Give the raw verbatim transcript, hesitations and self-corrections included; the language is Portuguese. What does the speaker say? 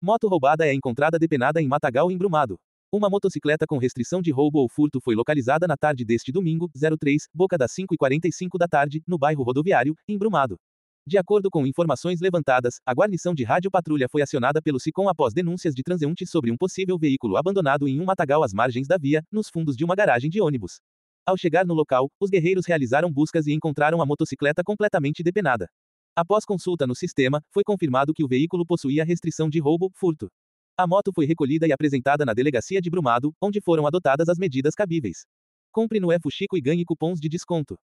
Moto roubada é encontrada depenada em matagal embrumado. Uma motocicleta com restrição de roubo ou furto foi localizada na tarde deste domingo, três, boca das cinco e quarenta e cinco da tarde, no bairro Rodoviário, em Brumado. De acordo com informações levantadas, a guarnição de rádio patrulha foi acionada pelo SICOM após denúncias de transeuntes sobre um possível veículo abandonado em um matagal às margens da via, nos fundos de uma garagem de ônibus. Ao chegar no local, os guerreiros realizaram buscas e encontraram a motocicleta completamente depenada. Após consulta no sistema, foi confirmado que o veículo possuía restrição de roubo, furto. A moto foi recolhida e apresentada na delegacia de Brumado, onde foram adotadas as medidas cabíveis. Compre no E Fuxico e ganhe cupons de desconto.